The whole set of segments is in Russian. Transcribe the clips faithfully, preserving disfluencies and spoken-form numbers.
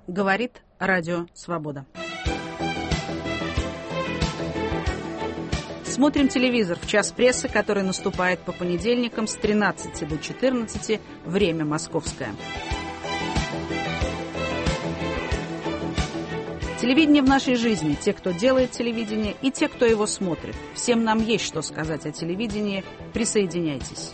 Говорит Радио Свобода. Смотрим телевизор в час прессы, который наступает по понедельникам с тринадцати до четырнадцати, время московское. Телевидение в нашей жизни. Те, кто делает телевидение, и те, кто его смотрит. Всем нам есть что сказать о телевидении. Присоединяйтесь.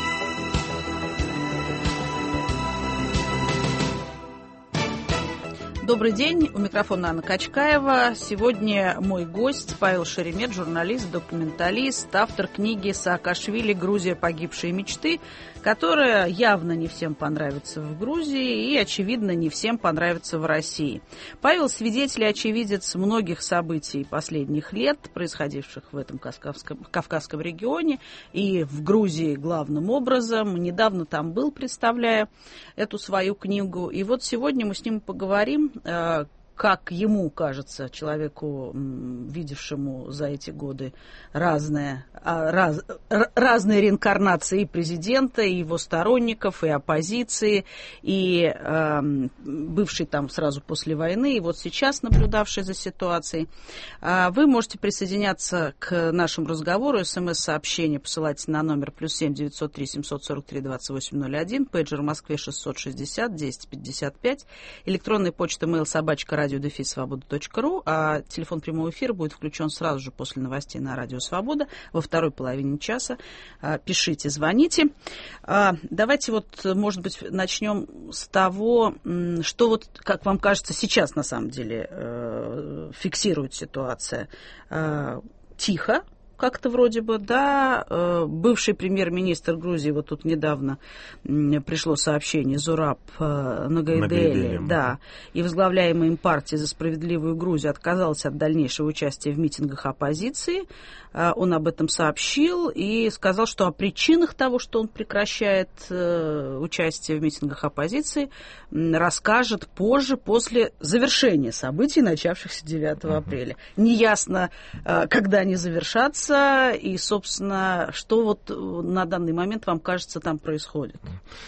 Добрый день, у микрофона Анна Качкаева. Сегодня мой гость Павел Шеремет, журналист, документалист, автор книги «Саакашвили. Грузия. Погибшие мечты», которая явно не всем понравится в Грузии и, очевидно, не всем понравится в России. Павел свидетель и очевидец многих событий последних лет, происходивших в этом Кавказском, Кавказском регионе и в Грузии главным образом. Недавно там был, представляя эту свою книгу. И вот сегодня мы с ним поговорим, как ему кажется, человеку, видевшему за эти годы разные, раз, разные реинкарнации и президента, и его сторонников, и оппозиции, и э, бывший там сразу после войны, и вот сейчас наблюдавший за ситуацией. Вы можете присоединяться к нашему разговору. СМС-сообщение посылайте на номер плюс семь девятьсот три семьсот сорок три двадцать восемь ноль один, пейджер в Москве шестьсот шестьдесят десять пятьдесят пять, электронная почта mail собачка радио дефис свобода точка ру, а телефон прямого эфира будет включен сразу же после новостей на Радио Свобода во второй половине часа. Пишите, звоните. Давайте вот, может быть, начнем с того, что вот, как вам кажется, сейчас на самом деле фиксирует ситуация. Тихо. Как-то вроде бы, да, бывший премьер-министр Грузии, вот тут недавно пришло сообщение, Зураб Нагайдели, да, и возглавляемая им партия «За справедливую Грузию» отказалась от дальнейшего участия в митингах оппозиции. Он об этом сообщил и сказал, что о причинах того, что он прекращает участие в митингах оппозиции, расскажет позже, после завершения событий, начавшихся девятого апреля. Неясно, когда они завершатся, и, собственно, что вот на данный момент, вам кажется, там происходит?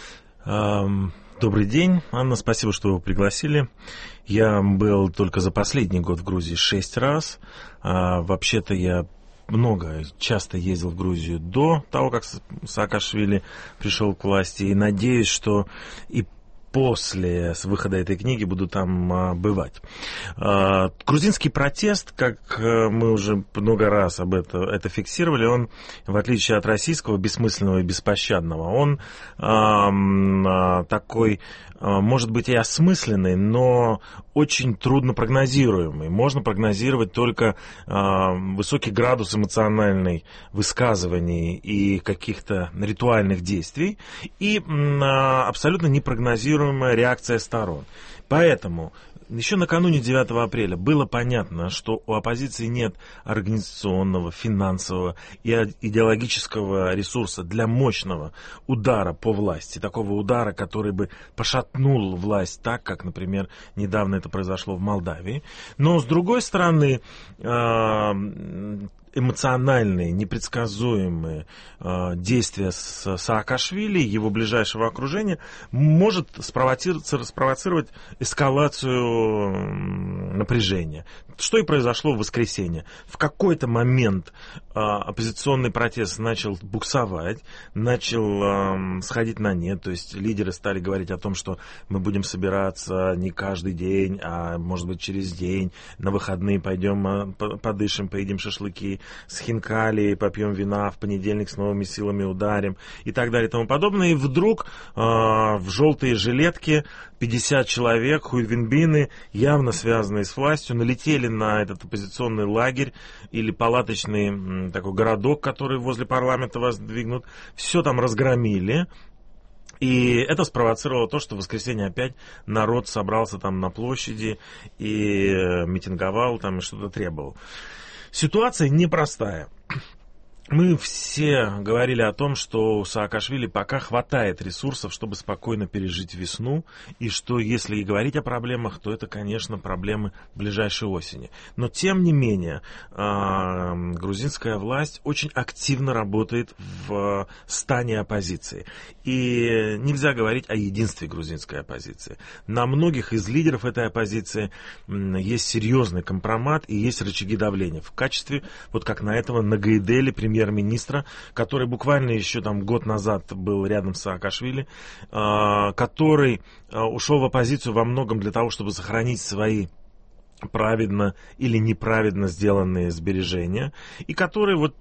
Добрый день, Анна, спасибо, что вы пригласили. Я был только за последний год в Грузии шесть раз. Вообще-то я много, часто ездил в Грузию до того, как Саакашвили пришел к власти, и надеюсь, что и после выхода этой книги буду там а, бывать. А, грузинский протест, как мы уже много раз об этом это фиксировали, он, в отличие от российского, бессмысленного и беспощадного, он а, а, такой, а, может быть, и осмысленный, но очень трудно прогнозируемый. Можно прогнозировать только а, высокий градус эмоциональной высказываний и каких-то ритуальных действий, и а, абсолютно непрогнозируемый реакция сторон. Поэтому еще накануне девятого апреля было понятно, что у оппозиции нет организационного, финансового и идеологического ресурса для мощного удара по власти, такого удара, который бы пошатнул власть так, как, например, недавно это произошло в Молдавии. Но, с другой стороны, эмоциональные, непредсказуемые э, действия с Саакашвили, его ближайшего окружения, может спровоцировать, спровоцировать эскалацию напряжения. Что и произошло в воскресенье. В какой-то момент э, оппозиционный протест начал буксовать, начал э, сходить на нет, то есть лидеры стали говорить о том, что мы будем собираться не каждый день, а может быть через день, на выходные пойдем э, подышим, поедим шашлыки с хинкали, попьем вина, в понедельник с новыми силами ударим и так далее и тому подобное. И вдруг э, в желтые жилетки пятьдесят человек, хуйвинбины, явно связанные с властью, налетели на этот оппозиционный лагерь или палаточный м, такой городок, который возле парламента воздвигнут. Все там разгромили. И это спровоцировало то, что в воскресенье опять народ собрался там на площади и митинговал там и что-то требовал. Ситуация непростая. Мы все говорили о том, что у Саакашвили пока хватает ресурсов, чтобы спокойно пережить весну, и что если и говорить о проблемах, то это, конечно, проблемы ближайшей осени. Но, тем не менее, грузинская власть очень активно работает в стане оппозиции. И нельзя говорить о единстве грузинской оппозиции. На многих из лидеров этой оппозиции есть серьезный компромат и есть рычаги давления. В качестве, вот как на этого Нагайдели, премьер премьер-министра, который буквально еще там год назад был рядом с Саакашвили, который ушел в оппозицию во многом для того, чтобы сохранить свои праведно или неправедно сделанные сбережения, и который вот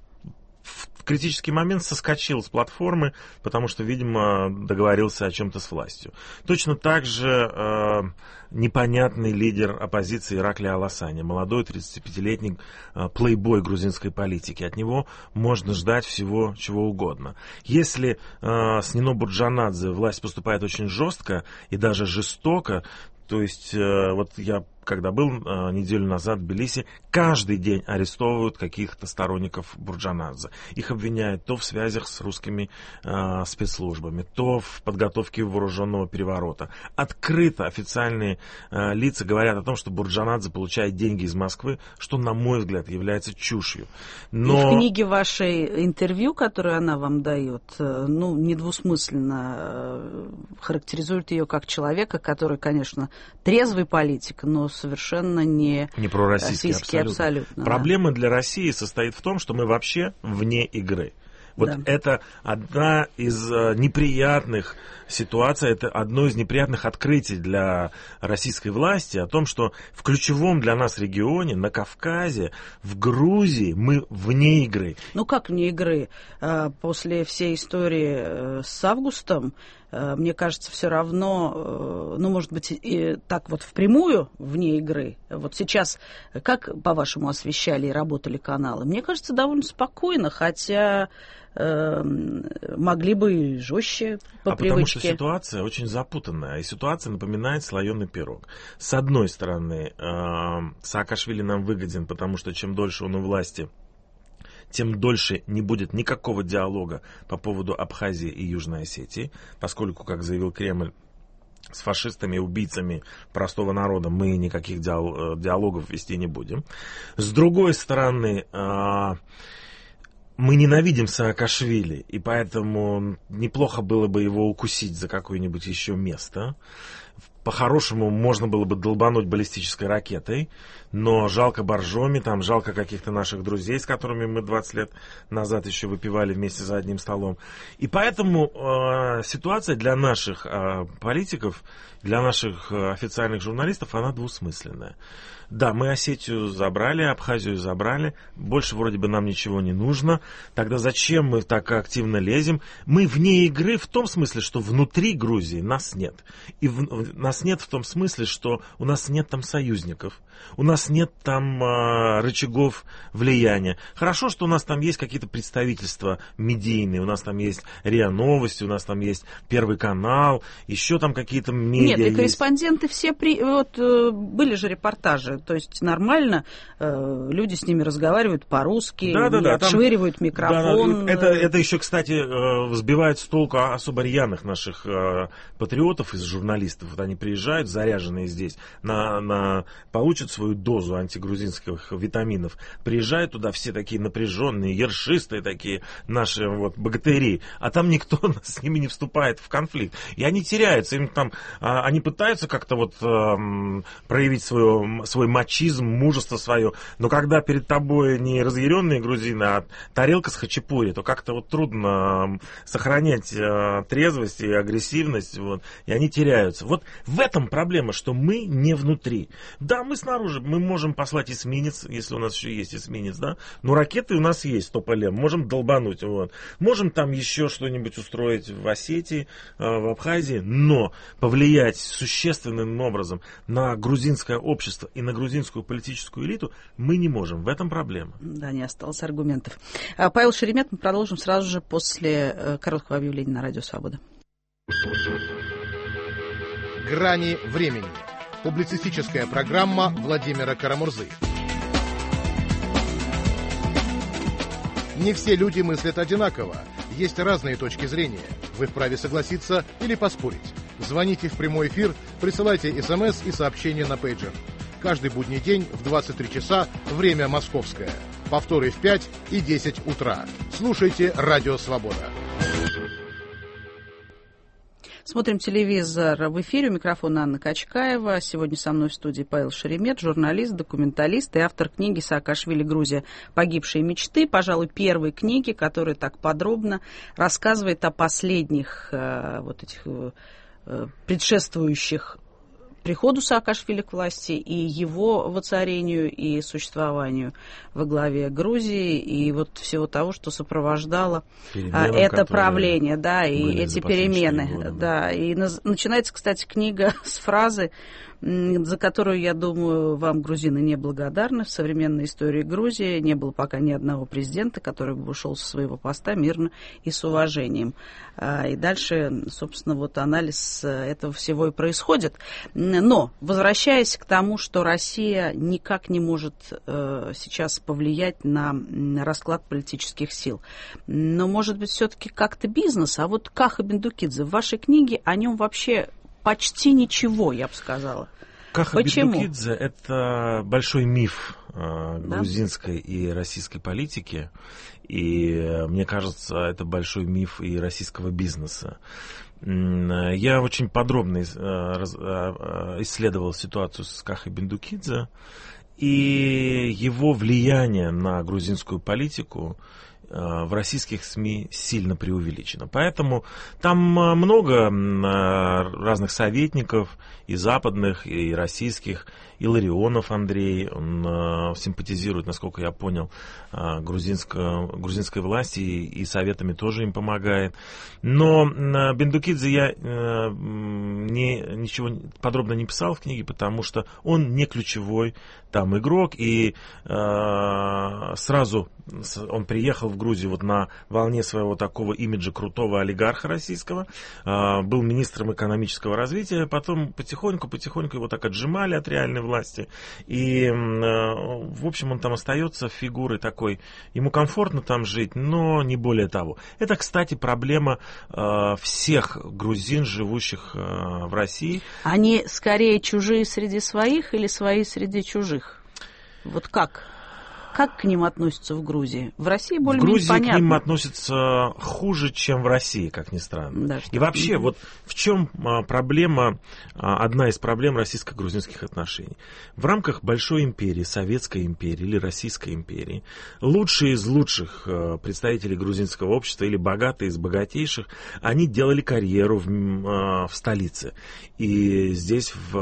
в критический момент соскочил с платформы, потому что, видимо, договорился о чем-то с властью. Точно так же э, непонятный лидер оппозиции Иракли Аласани, молодой тридцатипятилетний э, плейбой грузинской политики. От него можно ждать всего чего угодно. Если э, с Нино Бурджанадзе власть поступает очень жестко и даже жестоко, то есть э, вот я когда был э, неделю назад в Тбилиси, каждый день арестовывают каких-то сторонников Бурджанадзе. Их обвиняют то в связях с русскими э, спецслужбами, то в подготовке вооруженного переворота. Открыто официальные э, лица говорят о том, что Бурджанадзе получает деньги из Москвы, что, на мой взгляд, является чушью. Но... И в книге вашей интервью, которую она вам дает, ну, недвусмысленно характеризует ее как человека, который, конечно, трезвый политик, но совершенно не, не пророссийский, абсолютно. абсолютно. Проблема да. для России состоит в том, что мы вообще вне игры. Вот да. это одна из неприятных ситуаций, это одно из неприятных открытий для российской власти о том, что в ключевом для нас регионе, на Кавказе, в Грузии мы вне игры. Ну как вне игры? После всей истории с Августом, мне кажется, все равно, ну, может быть, и так вот впрямую вне игры. Вот сейчас, как, по-вашему, освещали и работали каналы? Мне кажется, довольно спокойно, хотя э, могли бы и жестче по а привычке. Потому что ситуация очень запутанная, и ситуация напоминает слоеный пирог. С одной стороны, э, Саакашвили нам выгоден, потому что чем дольше он у власти, тем дольше не будет никакого диалога по поводу Абхазии и Южной Осетии, поскольку, как заявил Кремль, с фашистами и убийцами простого народа мы никаких диалогов вести не будем. С другой стороны, мы ненавидим Саакашвили, и поэтому неплохо было бы его укусить за какое-нибудь еще место. По-хорошему, можно было бы долбануть баллистической ракетой, но жалко Боржоми, там жалко каких-то наших друзей, с которыми мы двадцать лет назад еще выпивали вместе за одним столом. И поэтому э, ситуация для наших э, политиков, для наших э, официальных журналистов, она двусмысленная. Да, мы Осетию забрали, Абхазию забрали, больше вроде бы нам ничего не нужно. Тогда зачем мы так активно лезем? Мы вне игры в том смысле, что внутри Грузии нас нет. И в, нас нет в том смысле, что у нас нет там союзников, у нас нет там а, рычагов влияния. Хорошо, что у нас там есть какие-то представительства медийные, у нас там есть РИА Новости, у нас там есть Первый канал, еще там какие-то медиа. Нет, и корреспонденты есть. Все при... вот были же репортажи. То есть нормально э, люди с ними разговаривают по-русски, да, да, да, отшвыривают там микрофон. Да, это, это еще, кстати, э, сбивает с толку особо рьяных наших э, патриотов из журналистов. Вот они приезжают, заряженные здесь, на, на, получат свою дозу антигрузинских витаминов. Приезжают туда все такие напряженные, ершистые такие наши вот, богатыри, а там никто с ними не вступает в конфликт. И они теряются, им там, э, они пытаются как-то вот э, проявить свое, свой мачизм, мужество свое, но когда перед тобой не разъяренные грузины, а тарелка с хачапури, то как-то вот трудно сохранять э, трезвость и агрессивность, вот, и они теряются. Вот в этом проблема, что мы не внутри. Да, мы снаружи, мы можем послать эсминец, если у нас еще есть эсминец, да, но ракеты у нас есть, Тополем, можем долбануть, вот. Можем там еще что-нибудь устроить в Осетии, э, в Абхазии, но повлиять существенным образом на грузинское общество и на грузинскую политическую элиту мы не можем. В этом проблема. Да, не осталось аргументов. Павел Шеремет, мы продолжим сразу же после короткого объявления на Радио Свобода. Грани времени. Публицистическая программа Владимира Карамурзы. Не все люди мыслят одинаково. Есть разные точки зрения. Вы вправе согласиться или поспорить. Звоните в прямой эфир, присылайте смс и сообщения на пейджер. Каждый будний день в двадцать три часа, время московское. Повторы в пять и десять утра. Слушайте «Радио Свобода». Смотрим телевизор в эфире. У микрофона Анна Качкаева. Сегодня со мной в студии Павел Шеремет, журналист, документалист и автор книги «Саакашвили. Грузия. Погибшие мечты». Пожалуй, первой книги, которая так подробно рассказывает о последних э, вот этих э, предшествующих приходу Саакашвили к власти и его воцарению и существованию во главе Грузии и вот всего того, что сопровождало Переменам, это правление, да, и эти перемены, года, да. да. И на, начинается, кстати, книга с фразы, за которую, я думаю, вам, грузины, неблагодарны. В современной истории Грузии не было пока ни одного президента, который бы ушел со своего поста мирно и с уважением. И дальше, собственно, вот анализ этого всего и происходит. Но, возвращаясь к тому, что Россия никак не может сейчас повлиять на расклад политических сил. Но, может быть, все-таки как-то бизнес. А вот Каха Бендукидзе, в вашей книге о нем вообще почти ничего, я бы сказала. Каха Бендукидзе — это большой миф э, грузинской да? и российской политики. И, мне кажется, это большой миф и российского бизнеса. Я очень подробно исследовал ситуацию с Кахой Бендукидзе. И его влияние на грузинскую политику в российских СМИ сильно преувеличено. Поэтому там много разных советников, и западных, и российских. И Ларионов Андрей, он симпатизирует, насколько я понял, грузинской, грузинской власти, и, и советами тоже им помогает. Но Бендукидзе я не, ничего подробно не писал в книге, потому что он не ключевой там игрок, и э, сразу он приехал в Грузию вот на волне своего такого имиджа крутого олигарха российского, э, был министром экономического развития, потом потихоньку-потихоньку его так отжимали от реальной власти, и э, в общем он там остается фигурой такой, ему комфортно там жить, но не более того. Это, кстати, проблема э, всех грузин, живущих э, в России. Они скорее чужие среди своих или свои среди чужих? Вот как? Как к ним относятся в Грузии? В России более-менее понятно. В Грузии понятно. К ним относятся хуже, чем в России, как ни странно. Да, и вообще, вот в чем проблема, одна из проблем российско-грузинских отношений. В рамках большой империи, Советской империи или Российской империи, лучшие из лучших представителей грузинского общества или богатые из богатейших, они делали карьеру в, в столице. И здесь, в,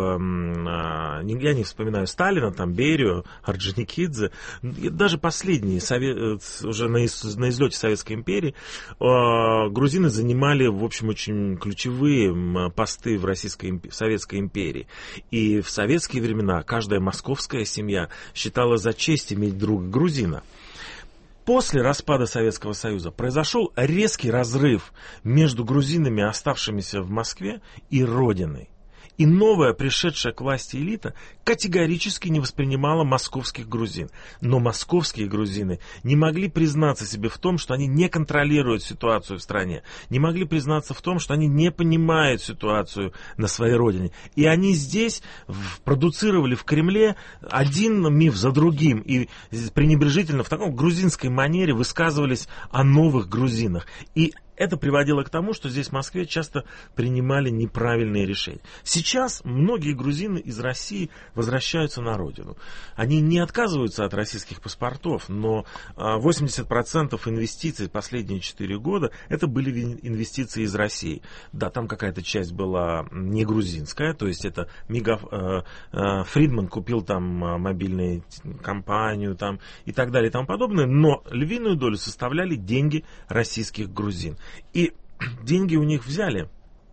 я не вспоминаю Сталина, там Берию, Орджоникидзе, даже последние, уже на излете Советской империи, грузины занимали, в общем, очень ключевые посты в Российской, в Советской империи. И в советские времена каждая московская семья считала за честь иметь друга грузина. После распада Советского Союза произошел резкий разрыв между грузинами, оставшимися в Москве, и родиной. И новая, пришедшая к власти элита, категорически не воспринимала московских грузин. Но московские грузины не могли признаться себе в том, что они не контролируют ситуацию в стране. Не могли признаться в том, что они не понимают ситуацию на своей родине. И они здесь продуцировали в Кремле один миф за другим. И пренебрежительно в таком грузинской манере высказывались о новых грузинах. И это приводило к тому, что здесь в Москве часто принимали неправильные решения. Сейчас многие грузины из России возвращаются на родину. Они не отказываются от российских паспортов, но восемьдесят процентов инвестиций последние четыре года это были инвестиции из России. Да, там какая-то часть была не грузинская, то есть это Мегаф... Фридман купил там мобильную компанию там, и так далее и тому подобное, но львиную долю составляли деньги российских грузин. И деньги у них взяли,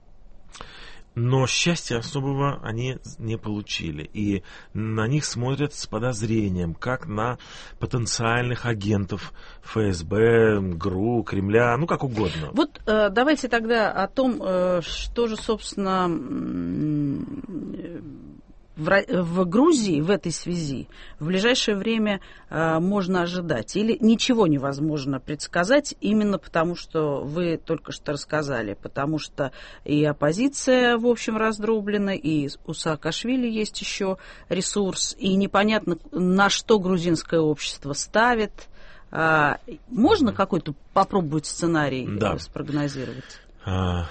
но счастья особого они не получили. И на них смотрят с подозрением, как на потенциальных агентов ФСБ, ГРУ, Кремля, ну как угодно. Вот э, давайте тогда о том, э, что же, собственно, в, в Грузии в этой связи в ближайшее время э, можно ожидать? Или ничего невозможно предсказать именно потому, что вы только что рассказали? Потому что и оппозиция, в общем, раздроблена, и у Саакашвили есть еще ресурс, и непонятно, на что грузинское общество ставит. А, можно какой-то попробовать сценарий да. спрогнозировать? А...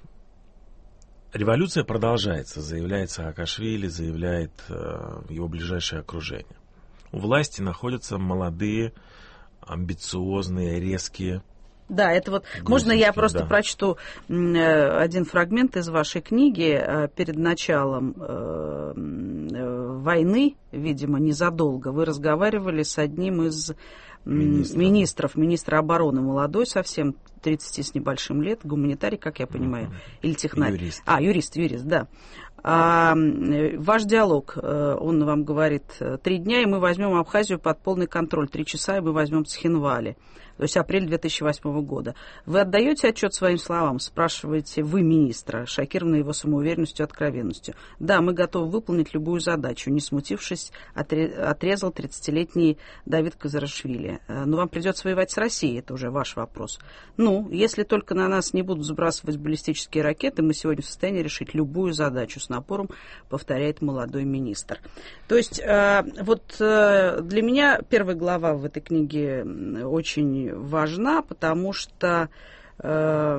Революция продолжается, заявляет Саакашвили, заявляет э, его ближайшее окружение. У власти находятся молодые, амбициозные, резкие. Да, это вот, можно я просто да. прочту один фрагмент из вашей книги. Перед началом э, войны, видимо, незадолго, вы разговаривали с одним из Министров. министров, министра обороны, молодой совсем, тридцать с небольшим лет, гуманитарий, как я понимаю, mm-hmm. или технарь. Юрист. А, юрист, юрист, да. А, ваш диалог, он вам говорит, три дня, и мы возьмем Абхазию под полный контроль, три часа, и мы возьмем Цхинвали. То есть апрель две тысячи восьмого года. Вы отдаете отчет своим словам? Спрашиваете вы министра, шокированный его самоуверенностью и откровенностью. Да, мы готовы выполнить любую задачу. Не смутившись, отрезал тридцатилетний Давид Казарашвили. Но вам придется воевать с Россией, это уже ваш вопрос. Ну, если только на нас не будут сбрасывать баллистические ракеты, мы сегодня в состоянии решить любую задачу, с напором повторяет молодой министр. То есть, вот для меня первая глава в этой книге очень важна, потому что, э,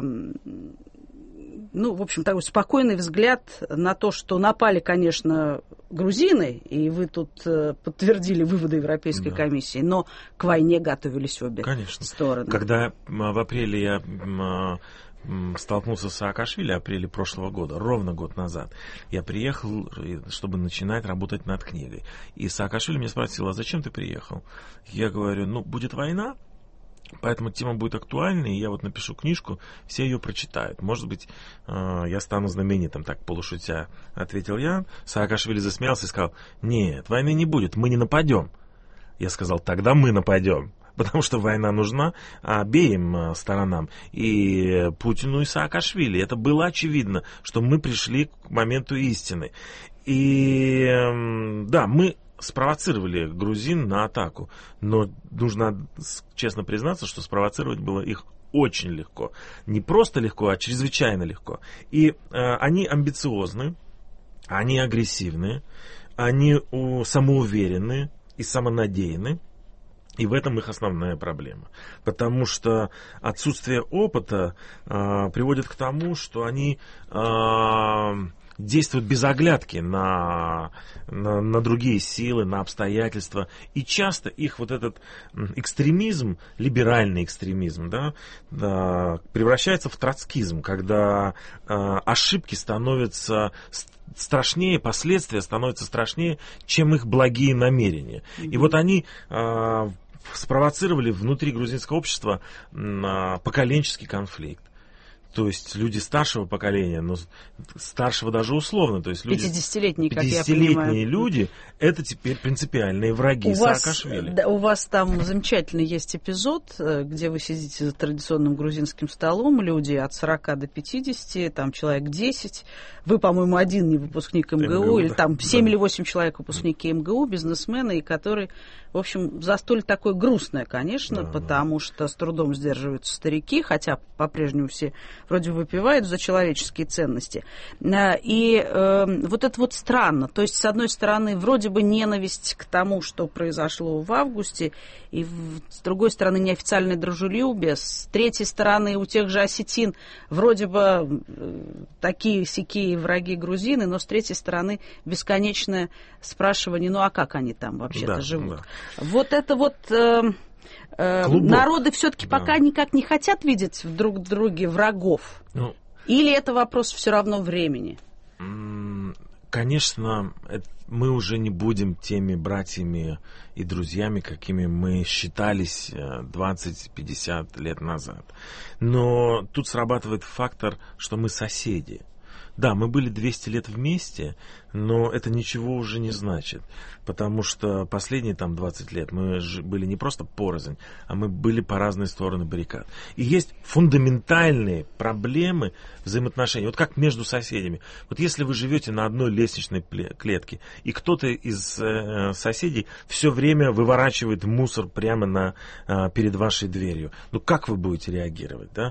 ну, в общем, такой спокойный взгляд на то, что напали, конечно, грузины, и вы тут э, подтвердили выводы Европейской да. комиссии, но к войне готовились обе конечно. стороны. Когда в апреле я столкнулся с Саакашвили, в апреле прошлого года, ровно год назад, я приехал, чтобы начинать работать над книгой. И Саакашвили меня спросил, а зачем ты приехал? Я говорю, ну, будет война, поэтому тема будет актуальной, и я вот напишу книжку, все ее прочитают. Может быть, я стану знаменитым, так полушутя, ответил я. Саакашвили засмеялся и сказал, нет, войны не будет, мы не нападем. Я сказал, тогда мы нападем, потому что война нужна обеим сторонам, и Путину, и Саакашвили. Это было очевидно, что мы пришли к моменту истины. И да, мы спровоцировали грузин на атаку, но нужно честно признаться, что спровоцировать было их очень легко. Не просто легко, а чрезвычайно легко. И э, они амбициозны, они агрессивны, они у, самоуверенны и самонадеянны. И в этом их основная проблема. Потому что отсутствие опыта э, приводит к тому, что они э, действуют без оглядки на, на, на другие силы, на обстоятельства. И часто их вот этот экстремизм, либеральный экстремизм, да, да, превращается в троцкизм, когда э, ошибки становятся страшнее, последствия становятся страшнее, чем их благие намерения. Mm-hmm. И вот они э, спровоцировали внутри грузинского общества э, поколенческий конфликт. То есть люди старшего поколения, но старшего даже условно. То есть люди, пятидесятилетние, как я понимаю. пятидесятилетние люди, это теперь принципиальные враги у Саакашвили. Вас, да, у вас там замечательный есть эпизод, где вы сидите за традиционным грузинским столом, люди от сорока до пятидесяти, там человек десять. Вы, по-моему, один не выпускник МГУ, МГУ или да. там семь да. или восемь человек выпускники МГУ, бизнесмены, и которые, в общем, застолье такое грустное, конечно, да, потому да. что с трудом сдерживаются старики, хотя по-прежнему все вроде выпивают за человеческие ценности. И э, вот это вот странно. То есть, с одной стороны, вроде бы ненависть к тому, что произошло в августе, и в, с другой стороны, неофициальное дружелюбие, с третьей стороны, у тех же осетин вроде бы э, такие-сякие враги грузины, но с третьей стороны, бесконечное спрашивание, ну а как они там вообще-то да, живут? Да. Вот это вот... Э, Клубок. Народы все-таки да. пока никак не хотят видеть в друг друге врагов? Ну, или это вопрос все равно времени? Конечно, это, мы уже не будем теми братьями и друзьями, какими мы считались двадцать-пятьдесят лет назад. Но тут срабатывает фактор, что мы соседи. Да, мы были двести лет вместе, но это ничего уже не значит, потому что последние там двадцать лет мы были не просто порознь, а мы были по разные стороны баррикад. И есть фундаментальные проблемы взаимоотношений, вот как между соседями. Вот если вы живете на одной лестничной клетке, и кто-то из э, соседей все время выворачивает мусор прямо на, э, перед вашей дверью, ну как вы будете реагировать, да?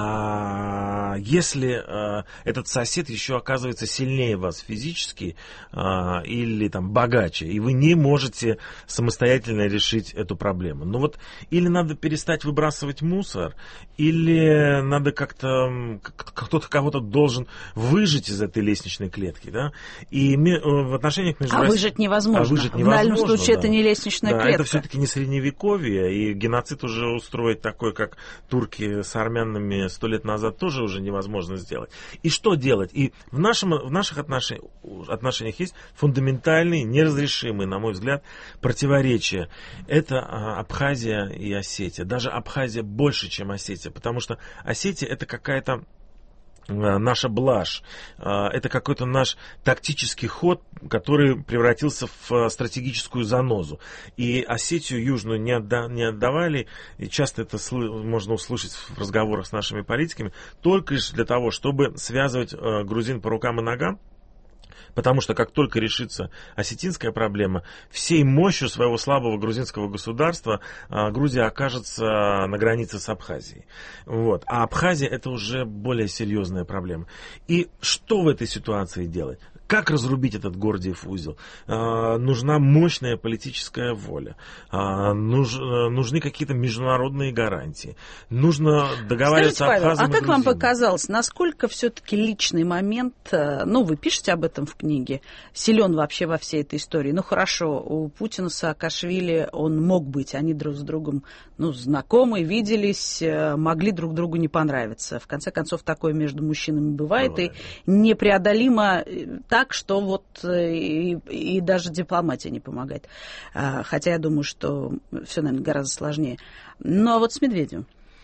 А если э, этот сосед еще оказывается сильнее вас физически э, или там богаче, и вы не можете самостоятельно решить эту проблему, ну вот или надо перестать выбрасывать мусор, или надо как-то, кто-то кого-то должен выжить из этой лестничной клетки, да? И в отношениях между а Россией... выжить невозможно. А выжить невозможно. В дальнем случае да. это не лестничная да, клетка. Это все-таки не средневековье, и геноцид уже устроить такой, как турки с армянами сто лет назад, тоже уже невозможно сделать. И что делать? И в, нашем, в наших отношениях, отношениях есть фундаментальные, неразрешимые, на мой взгляд, противоречия. Это Абхазия и Осетия. Даже Абхазия больше, чем Осетия, потому что Осетия это какая-то наша блажь, это какой-то наш тактический ход, который превратился в стратегическую занозу. И Осетию Южную не, отда, не отдавали, и часто это можно услышать в разговорах с нашими политиками, только лишь для того, чтобы связывать грузин по рукам и ногам. Потому что как только решится осетинская проблема, всей мощью своего слабого грузинского государства Грузия окажется на границе с Абхазией. Вот. А Абхазия это уже более серьезная проблема. И что в этой ситуации делать? Как разрубить этот Гордиев узел? А, нужна мощная политическая воля. А, нуж, нужны какие-то международные гарантии. Нужно договариваться. Скажите, Павел, Абхазам а как и вам грузинам. показалось, насколько все-таки личный момент, ну, вы пишете об этом в книге, силен вообще во всей этой истории? Ну, хорошо, у Путина, Саакашвили, он мог быть, они друг с другом, ну, знакомы, виделись, могли друг другу не понравиться. В конце концов, такое между мужчинами бывает, бывает. И непреодолимо так, что вот и, и даже дипломатия не помогает. Хотя я думаю, что все, наверное, гораздо сложнее. Ну, а вот с Медведевым?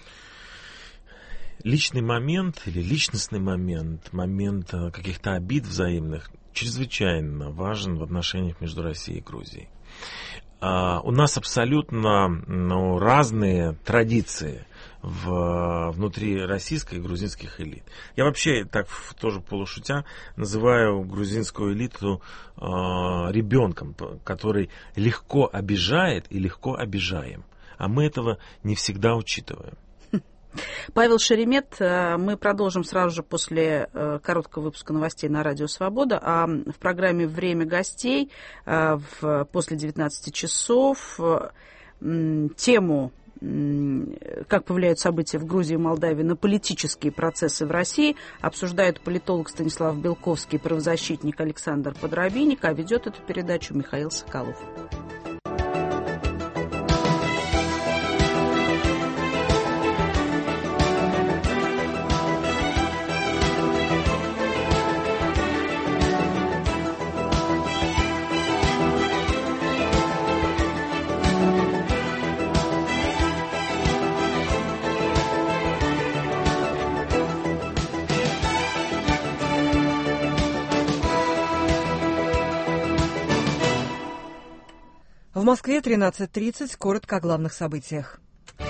Личный момент или личностный момент, момент каких-то обид взаимных чрезвычайно важен в отношениях между Россией и Грузией. А, у нас абсолютно ну, разные традиции в, внутри российской и грузинских элит. Я вообще так тоже полушутя называю грузинскую элиту э, ребенком, который легко обижает и легко обижаем. А мы этого не всегда учитываем. Павел Шеремет, мы продолжим сразу же после короткого выпуска новостей на Радио Свобода. А в программе «Время гостей» в, после девятнадцати часов тему «Как повлияют события в Грузии и Молдавии на политические процессы в России» обсуждают политолог Станислав Белковский и правозащитник Александр Подробинник, а ведет эту передачу Михаил Соколов. В Москве тринадцать тридцать. Коротко о главных событиях.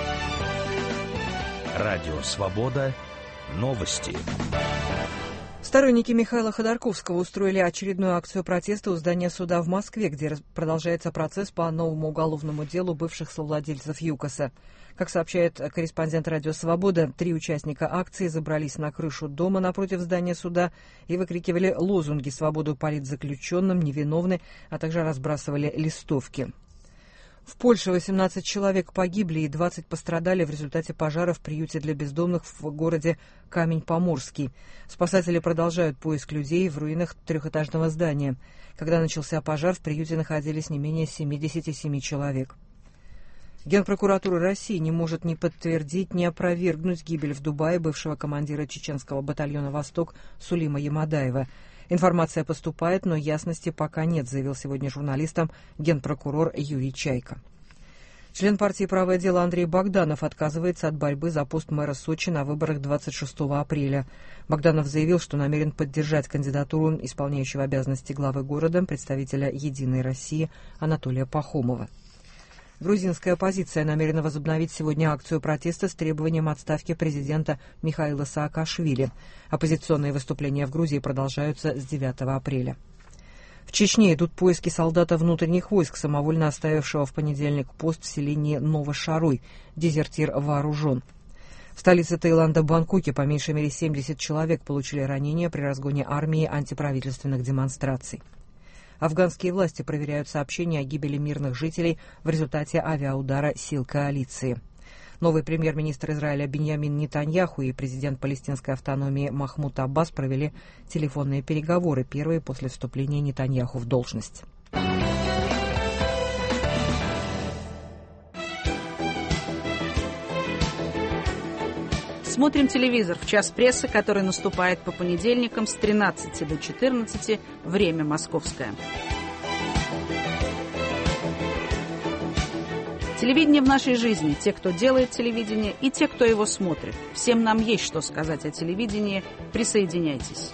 Радио «Свобода». Новости. Сторонники Михаила Ходорковского устроили очередную акцию протеста у здания суда в Москве, где продолжается процесс по новому уголовному делу бывших совладельцев ЮКОСа. Как сообщает корреспондент «Радио Свобода», три участника акции забрались на крышу дома напротив здания суда и выкрикивали лозунги «Свободу политзаключенным», «Невиновны», а также разбрасывали листовки. В Польше восемнадцать человек погибли и двадцать пострадали в результате пожара в приюте для бездомных в городе Камень-Поморский. Спасатели продолжают поиск людей в руинах трехэтажного здания. Когда начался пожар, в приюте находились не менее семьдесят семь человек. Генпрокуратура России не может ни подтвердить, ни опровергнуть гибель в Дубае бывшего командира чеченского батальона «Восток» Сулима Ямадаева. Информация поступает, но ясности пока нет, заявил сегодня журналистам генпрокурор Юрий Чайка. Член партии «Правое дело» Андрей Богданов отказывается от борьбы за пост мэра Сочи на выборах двадцать шестого апреля. Богданов заявил, что намерен поддержать кандидатуру исполняющего обязанности главы города, представителя «Единой России» Анатолия Пахомова. Грузинская оппозиция намерена возобновить сегодня акцию протеста с требованием отставки президента Михаила Саакашвили. Оппозиционные выступления в Грузии продолжаются с девятого апреля. В Чечне идут поиски солдата внутренних войск, самовольно оставившего в понедельник пост в селении Новошаруй. Дезертир вооружен. В столице Таиланда Бангкоке по меньшей мере семьдесят человек получили ранения при разгоне армии антиправительственных демонстраций. Афганские власти проверяют сообщения о гибели мирных жителей в результате авиаудара сил коалиции. Новый премьер-министр Израиля Биньямин Нетаньяху и президент палестинской автономии Махмуд Аббас провели телефонные переговоры, первые после вступления Нетаньяху в должность. Смотрим телевизор в час прессы, который наступает по понедельникам с тринадцати до четырнадцати, время московское. Телевидение в нашей жизни. Те, кто делает телевидение, и те, кто его смотрит. Всем нам есть что сказать о телевидении. Присоединяйтесь.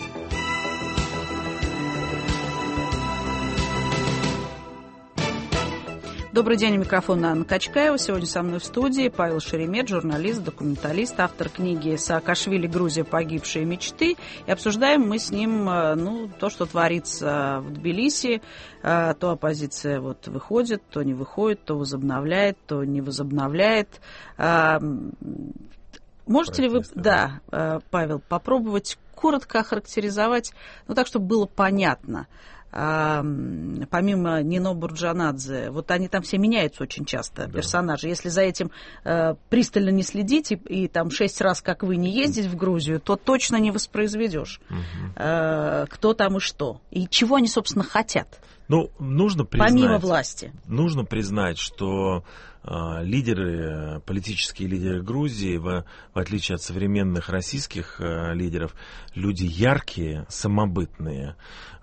Добрый день, у микрофона Анна Качкаева. Сегодня со мной в студии Павел Шеремет, журналист, документалист, автор книги «Саакашвили. Грузия. Погибшие мечты». И обсуждаем мы с ним ну, то, что творится в Тбилиси. То оппозиция вот выходит, то не выходит, то возобновляет, то не возобновляет. Можете ли вы, да, Павел, попробовать коротко охарактеризовать, ну так, чтобы было понятно, А, помимо Нино Бурджанадзе, вот они там все меняются очень часто, да. Персонажи. Если за этим э, пристально не следить и, и там шесть раз, как вы, не ездить в Грузию, то точно не воспроизведешь, угу. э, кто там и что. И чего они, собственно, хотят. Ну, нужно признать, помимо власти. Нужно признать, что э, лидеры, политические лидеры Грузии, в, в отличие от современных российских э, лидеров, люди яркие, самобытные.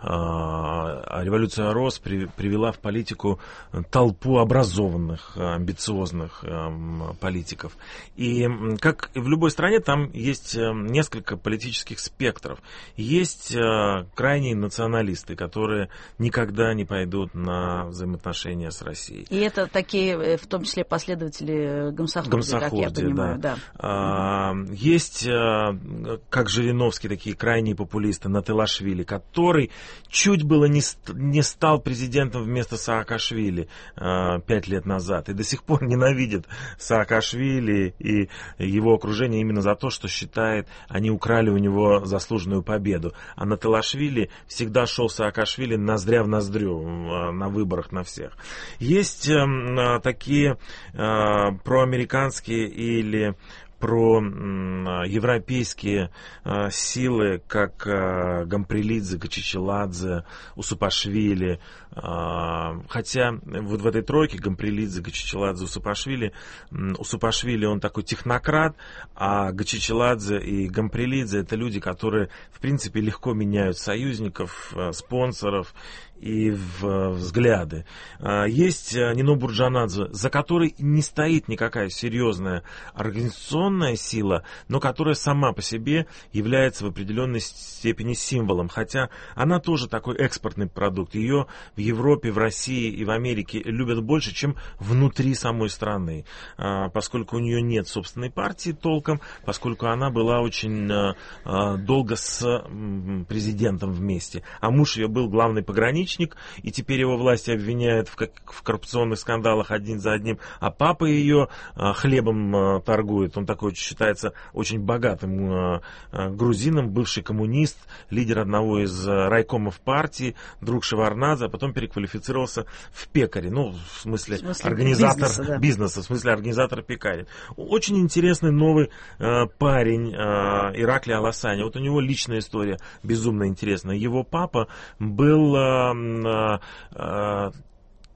А революция РОС при, привела в политику толпу образованных, амбициозных э, политиков. И как и в любой стране, там есть несколько политических спектров. Есть э, крайние националисты, которые никогда не пойдут на взаимоотношения с Россией. И это такие, в том числе, последователи Гамсахурди, Гамсахурди, как я понимаю. Да. Да. А, есть, как Жириновский, такие крайние популисты, Натылашвили, который чуть было не, не стал президентом вместо Саакашвили э, пять лет назад. И до сих пор ненавидит Саакашвили и его окружение именно за то, что считает, они украли у него заслуженную победу. А Натылашвили всегда шел Саакашвили ноздря в ноздрю э, на выборах на всех. Есть э, такие э, проамериканские или про европейские э, силы, как э, Гампрелидзе, Гачичеладзе, Усупашвили. Э, хотя вот в этой тройке Гампрелидзе, Гачичеладзе, Усупашвили, э, Усупашвили он такой технократ, а Гачичеладзе и Гампрелидзе это люди, которые в принципе легко меняют союзников, э, спонсоров и в взгляды. Есть Нино Бурджанадзе, за которой не стоит никакая серьезная организационная сила, но которая сама по себе является в определенной степени символом. Хотя она тоже такой экспортный продукт. Ее в Европе, в России и в Америке любят больше, чем внутри самой страны. Поскольку у нее нет собственной партии толком, поскольку она была очень долго с президентом вместе. А муж ее был главный пограничник, и теперь его власти обвиняют в, как, в коррупционных скандалах один за одним, а папа ее а, хлебом а, торгует. Он такой считается очень богатым а, а, грузином, бывший коммунист, лидер одного из а, райкомов партии, друг Шеварднадзе, а потом переквалифицировался в пекаре, ну, в смысле, в смысле организатор бизнеса, да. бизнеса, в смысле организатор пекарен. Очень интересный новый а, парень а, Ираклий Аласани. Вот у него личная история безумно интересная. Его папа был а,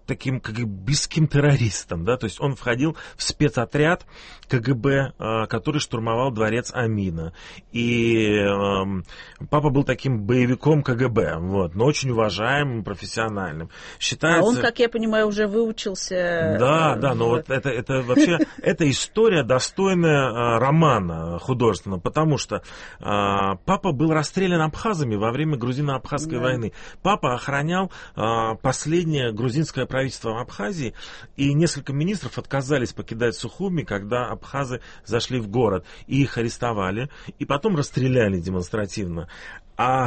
таким КГБистским террористом, да, то есть он входил в спецотряд КГБ, который штурмовал дворец Амина. И э, папа был таким боевиком КГБ, вот, но очень уважаемым, профессиональным. Считается... А он, как я понимаю, уже выучился... Да, в... да, но вот это, это вообще, эта история достойная романа художественного, потому что папа был расстрелян абхазами во время грузино-абхазской да. войны. Папа охранял последнее грузинское правительство в Абхазии, и несколько министров отказались покидать Сухуми, когда абхазы зашли в город, и их арестовали, и потом расстреляли демонстративно. А,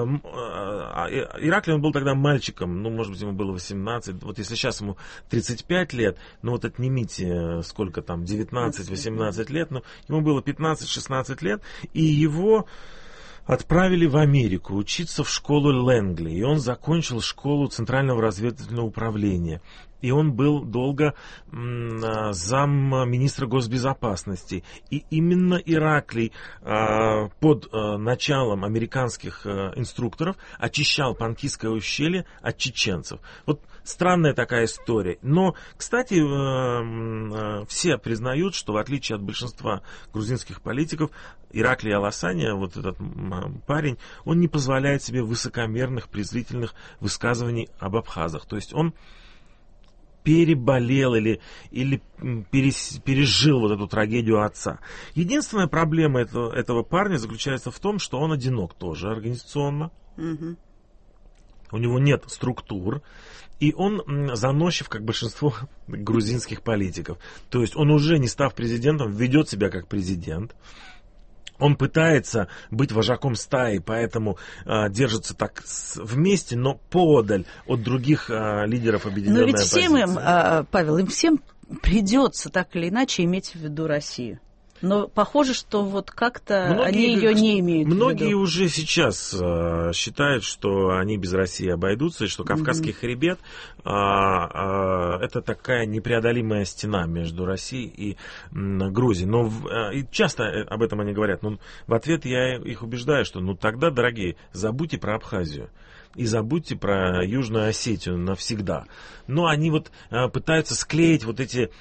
а Ираклий, он был тогда мальчиком, ну, может быть, ему было восемнадцать, вот если сейчас ему тридцать пять лет, ну, вот отнимите, сколько там, девятнадцать-восемнадцать лет, ну, ему было пятнадцать-шестнадцать лет, и его отправили в Америку учиться в школу Лэнгли, и он закончил школу Центрального разведывательного управления. И он был долго м, зам министра госбезопасности. И именно Ираклий а, под а, началом американских а, инструкторов очищал Панкистское ущелье от чеченцев. Вот странная такая история. Но, кстати, а, а, все признают, что в отличие от большинства грузинских политиков, Ираклий Аласания, вот этот парень, он не позволяет себе высокомерных, презрительных высказываний об абхазах. То есть он переболел или, или перес, пережил вот эту трагедию отца. Единственная проблема этого, этого парня заключается в том, что он одинок тоже организационно. Угу. У него нет структур. И он заносчив, как большинство грузинских политиков. То есть он уже, не став президентом, ведет себя как президент. Он пытается быть вожаком стаи, поэтому э, держится так с, вместе, но подаль от других э, лидеров объединенной оппозиции. Но ведь всем им, э, Павел, им всем придется так или иначе иметь в виду Россию. Но похоже, что вот как-то многие, они ее не имеют многие в виду. Многие уже сейчас э, считают, что они без России обойдутся, и что Кавказский mm-hmm. хребет э, э, это такая непреодолимая стена между Россией и э, Грузией. Но э, и часто об этом они говорят. Но в ответ я их убеждаю, что ну тогда, дорогие, забудьте про Абхазию. И забудьте про Южную Осетию навсегда. Но они вот э, пытаются склеить вот эти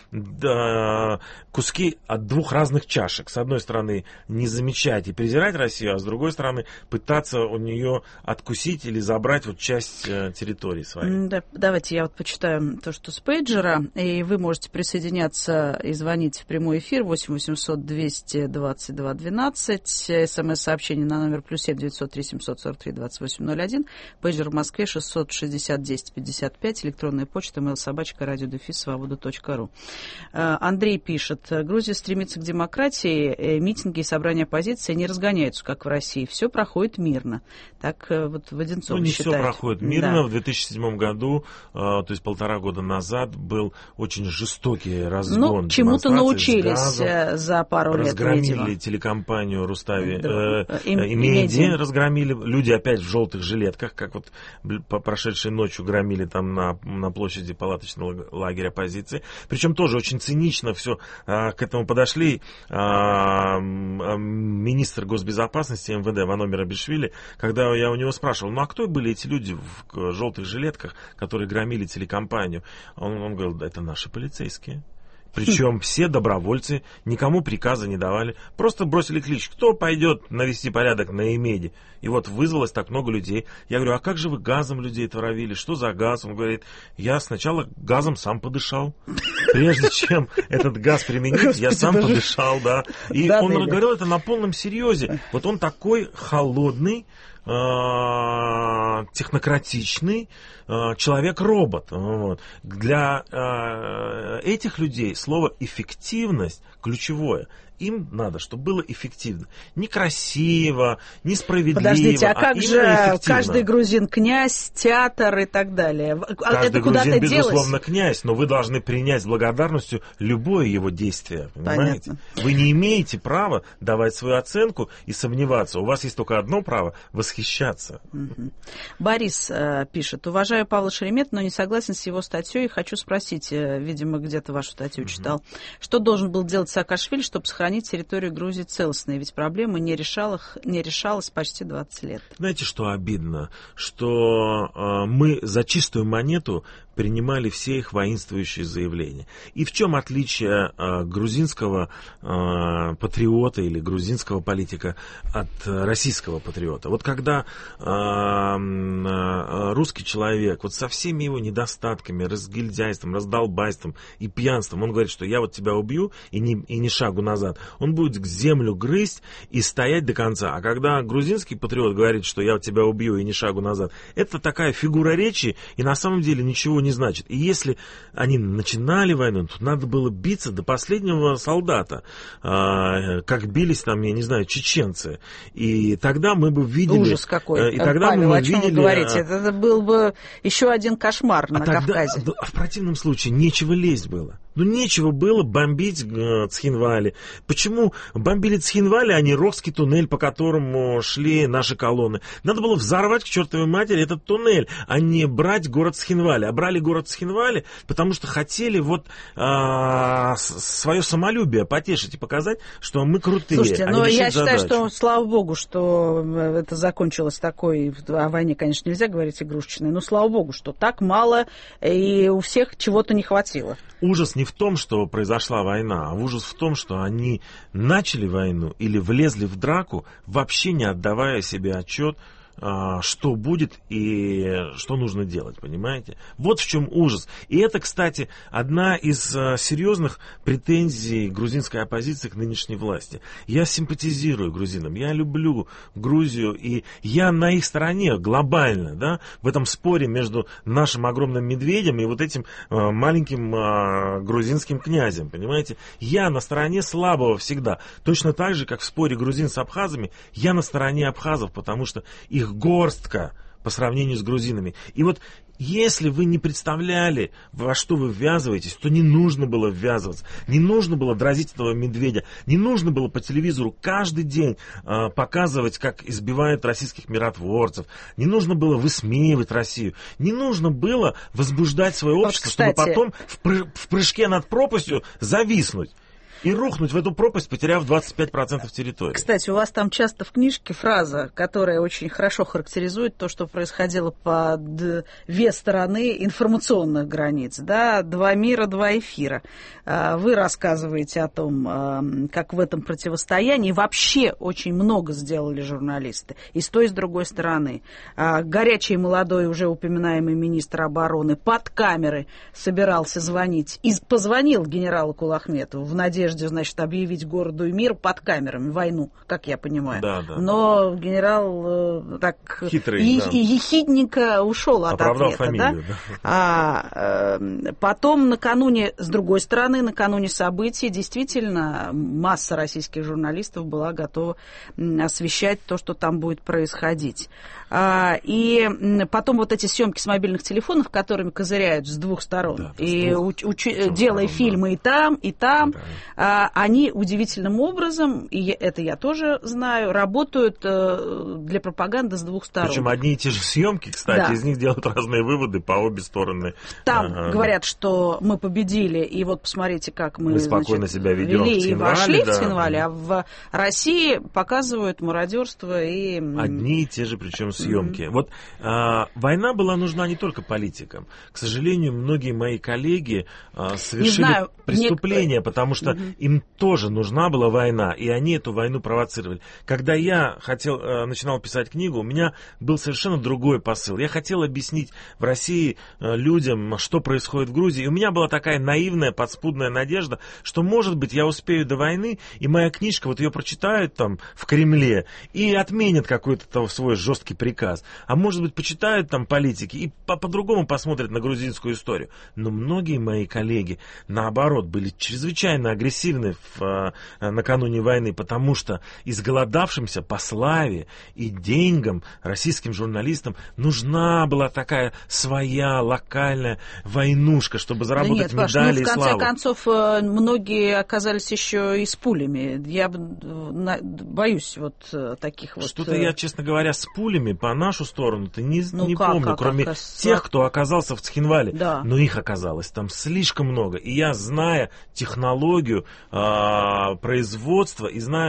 э, куски от двух разных чашек. С одной стороны, не замечать и презирать Россию, а с другой стороны, пытаться у нее откусить или забрать вот часть э, территории своей. Да, давайте я вот почитаю то, что с пейджера. И вы можете присоединяться и звонить в прямой эфир восемь восемьсот двести двадцать два двенадцать. СМС-сообщение на номер плюс семь девятьсот три семьсот сорок три двадцать восемь ноль один. Пейджер в Москве шестьсот шестьдесят десять пятьдесят пять, электронная почта mail собачка радио дефис свобода точка ру. Андрей пишет: Грузия стремится к демократии, митинги и собрания оппозиции не разгоняются, как в России. Все проходит мирно. Так вот Воденцов ну, не считает. Все проходит мирно. Да. В две тысячи седьмом году, то есть полтора года назад, был очень жестокий разгон. Ну, чему-то научились за пару лет, разгромили видимо. телекомпанию Рустави да. э, и Меди, разгромили. Люди опять в желтых жилетках, как вот по прошедшей ночью громили там на, на площади палаточного лагеря оппозиции. Причем тоже очень цинично все а, к этому подошли. А, а, министр госбезопасности эм вэ дэ Ваномир Абишвили, когда я у него спрашивал, ну а кто были эти люди в желтых жилетках, которые громили телекомпанию? Он, он говорил, да это наши полицейские. Причем все добровольцы, никому приказа не давали. Просто бросили клич, кто пойдет навести порядок на Эмеде. И вот вызвалось так много людей. Я говорю, а как же вы газом людей травили? Что за газ? Он говорит, я сначала газом сам подышал. Прежде чем этот газ применить, я сам подышал, да. И он говорил это на полном серьезе. Вот он такой холодный, технократичный человек-робот. Вот. Для этих людей слово «эффективность» ключевое. Им надо, чтобы было эффективно. Некрасиво, несправедливо. Подождите, а как а же каждый грузин князь, театр и так далее? Каждый это куда-то грузин, делось? безусловно, князь, но вы должны принять с благодарностью любое его действие. Понимаете? Понятно. Вы не имеете права давать свою оценку и сомневаться. У вас есть только одно право — восхищаться. Угу. Борис э, пишет: уважаю Павла Шеремета, но не согласен с его статьей. Хочу спросить, э, видимо, где-то вашу статью угу. читал, что должен был делать Саакашвили, чтобы сохранить территорию Грузии целостной? Ведь проблема не решалась, не решалась почти двадцать лет. Знаете, что обидно? Что э, мы за чистую монету принимали все их воинствующие заявления. И в чем отличие э, грузинского э, патриота или грузинского политика от э, российского патриота? Вот когда э, э, русский человек вот со всеми его недостатками, разгильдяйством, раздолбайством и пьянством, он говорит, что я вот тебя убью и не, и не шагу назад, он будет землю грызть и стоять до конца. А когда грузинский патриот говорит, что я вот тебя убью и не шагу назад, это такая фигура речи и на самом деле ничего не значит. И если они начинали войну, то надо было биться до последнего солдата, э, как бились там, я не знаю, чеченцы. И тогда мы бы видели... Ужас какой. И тогда Павел, мы о чем видели, вы говорите? Это, это был бы еще один кошмар а на тогда, Кавказе. А в противном случае нечего лезть было. Ну, нечего было бомбить э, Цхинвали. Почему бомбили Цхинвали, а не Рохский туннель, по которому шли наши колонны? Надо было взорвать к чертовой матери этот туннель, а не брать город Цхинвали. А брали город Цхинвали, потому что хотели вот э, свое самолюбие потешить и показать, что мы крутые. Слушайте, а но не я считаю, задачу. что, слава богу, что это закончилось такой... О войне, конечно, нельзя говорить игрушечной, но слава богу, что так мало, и у всех чего-то не хватило. Ужас не в том, что произошла война, а ужас в том, что они начали войну или влезли в драку, вообще не отдавая себе отчет, что будет и что нужно делать, понимаете? Вот в чем ужас. И это, кстати, одна из серьезных претензий грузинской оппозиции к нынешней власти. Я симпатизирую грузинам, я люблю Грузию, и я на их стороне глобально, да, в этом споре между нашим огромным медведем и вот этим маленьким грузинским князем, понимаете? Я на стороне слабого всегда. Точно так же, как в споре грузин с абхазами, я на стороне абхазов, потому что их горстка по сравнению с грузинами. И вот если вы не представляли, во что вы ввязываетесь, то не нужно было ввязываться. Не нужно было дразнить этого медведя. Не нужно было по телевизору каждый день э, показывать, как избивают российских миротворцев. Не нужно было высмеивать Россию. Не нужно было возбуждать свое общество, вот, кстати, чтобы потом в, пры- в прыжке над пропастью зависнуть. И рухнуть в эту пропасть, потеряв двадцать пять процентов территории. Кстати, у вас там часто в книжке фраза, которая очень хорошо характеризует то, что происходило по две стороны информационных границ. Да? Два мира, два эфира. Вы рассказываете о том, как в этом противостоянии вообще очень много сделали журналисты. И с той, и с другой стороны. Горячий молодой, уже упоминаемый министр обороны под камеры собирался звонить. И позвонил генералу Кулахметову в надежде, значит, объявить городу и миру под камерами войну, как я понимаю. Да, да. Но генерал э, так Хитрый, и, да. и ехидненько ушел от оправдал ответа. Фамилию, да? Да. А, э, потом накануне, с другой стороны, накануне событий, действительно, масса российских журналистов была готова освещать то, что там будет происходить. А, и потом вот эти съемки с мобильных телефонов, которыми козыряют с двух сторон, да, и двух, уч, делая сторон, фильмы да. и там, и там, да. а, они удивительным образом, и это я тоже знаю, работают а, для пропаганды с двух сторон. Причем одни и те же съемки, кстати, да. из них делают разные выводы по обе стороны. Там ага. говорят, что мы победили, и вот посмотрите, как мы, мы спокойно значит, себя ведем вели в и вошли да. в Цхинвале, а в России показывают мародерство и... Одни и те же, причем съемки. Mm-hmm. Вот а, война была нужна не только политикам. К сожалению, многие мои коллеги а, совершили знаю, преступления, некто... потому что mm-hmm. им тоже нужна была война, и они эту войну провоцировали. Когда я хотел, а, начинал писать книгу, у меня был совершенно другой посыл. Я хотел объяснить в России а, людям, что происходит в Грузии. И у меня была такая наивная, подспудная надежда, что, может быть, я успею до войны, и моя книжка, вот ее прочитают там в Кремле, и отменят какой-то свой жесткий приказ. А может быть, почитают там политики и по- по-другому посмотрят на грузинскую историю. Но многие мои коллеги, наоборот, были чрезвычайно агрессивны в, а, накануне войны, потому что изголодавшимся по славе и деньгам российским журналистам нужна была такая своя локальная войнушка, чтобы заработать да нет, медали Паш, ну, и в конце славу. концов, многие оказались еще и с пулями. Я боюсь вот таких вот... Что-то я, честно говоря, с пулями по нашу сторону-то не, ну, не как, помню, как, кроме как, тех, кто оказался в Цхинвале. Да. Но их оказалось там слишком много. И я, зная технологию э, производства и знаю,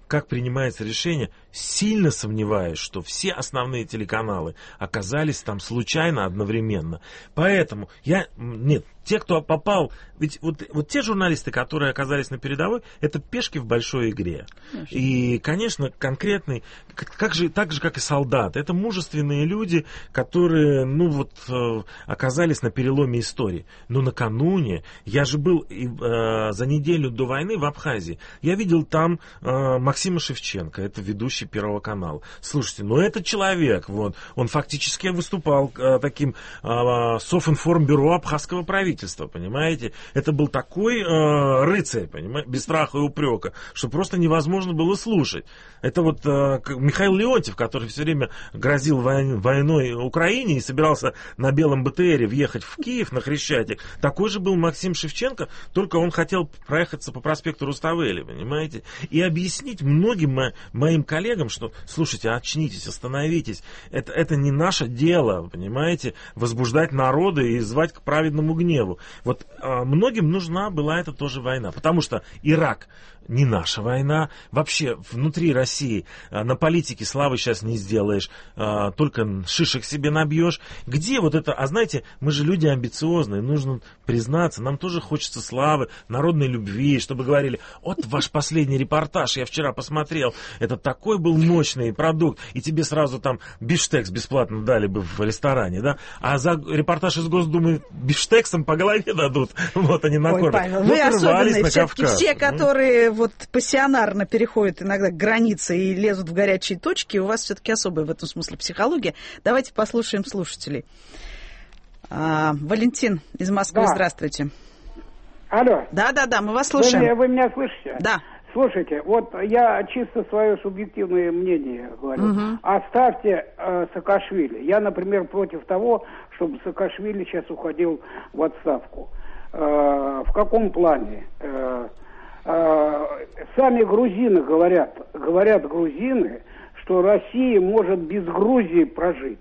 как принимается решение, сильно сомневаюсь, что все основные телеканалы оказались там случайно одновременно. Поэтому я... Нет, те, кто попал... Ведь вот, вот те журналисты, которые оказались на передовой, это пешки в большой игре. Конечно. И, конечно, конкретный... Как, как же, так же, как и солдаты. Это мужественные люди, которые, ну вот, оказались на переломе истории. Но накануне, я же был э, за неделю до войны в Абхазии, я видел там э, Максима Шевченко, это ведущий Первого канала. Слушайте, ну это человек, вот, он фактически выступал э, таким э, Софинформбюро абхазского правительства, понимаете? Это был такой э, рыцарь, понимаете, без страха и упрека, что просто невозможно было слушать. Это вот э, Михаил Леонтьев, который все время грозил вой- войной Украине и собирался на белом БТРе въехать в Киев на Хрещатик. Такой же был Максим Шевченко, только он хотел проехаться по проспекту Руставели, понимаете? И объяснить многим мо- моим коллегам, что, слушайте, очнитесь, остановитесь. Это, это не наше дело, понимаете? Возбуждать народы и звать к праведному гневу. Вот э, многим нужна была эта тоже война, потому что Ирак не наша война. Вообще, внутри России э, на политике славы сейчас не сделаешь, э, только шишек себе набьешь. Где вот это? А знаете, мы же люди амбициозные, нужно признаться, нам тоже хочется славы, народной любви, чтобы говорили, вот ваш последний репортаж, я вчера посмотрел, это такой был мощный продукт, и тебе сразу там бифштекс бесплатно дали бы в ресторане, да? А за репортаж из Госдумы бифштексом по голове дадут, вот они на Ой, Павел, вы особенные, все-таки все, которые вот пассионарно переходят иногда границы и лезут в горячие точки, у вас все-таки особая в этом смысле психология. Давайте послушаем слушателей. А, Валентин из Москвы, да. Здравствуйте. Алло. Да-да-да, мы вас слушаем. Вы меня, вы меня слышите? Да. Слушайте, вот я чисто свое субъективное мнение говорю. Угу. Оставьте э, Саакашвили. Я, например, против того, чтобы Саакашвили сейчас уходил в отставку. Э, в каком плане? Э, э, сами грузины говорят, говорят грузины, что Россия может без Грузии прожить.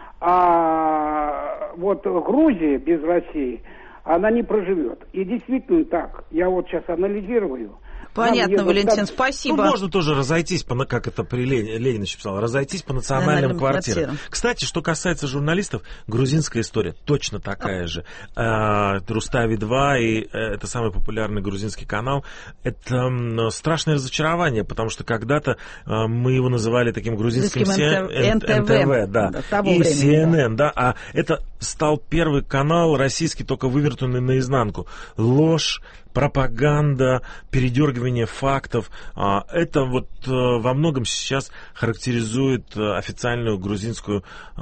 А вот Грузия без России, она не проживет. И действительно так. Я вот сейчас анализирую. Понятно, Нам Валентин, там... спасибо. Ну, можно тоже разойтись, по, как это при Ленин, Ленин еще писал, разойтись по национальным квартирам. квартирам. Кстати, что касается журналистов, грузинская история точно такая же. Рустави два и это самый популярный грузинский канал. Это страшное разочарование, потому что когда-то мы его называли таким грузинским эн тэ вэ, да, и си эн эн, да, а это стал первый канал российский, только вывертанный наизнанку. Ложь, пропаганда, передергивание фактов. Это вот во многом сейчас характеризует официальную грузинскую,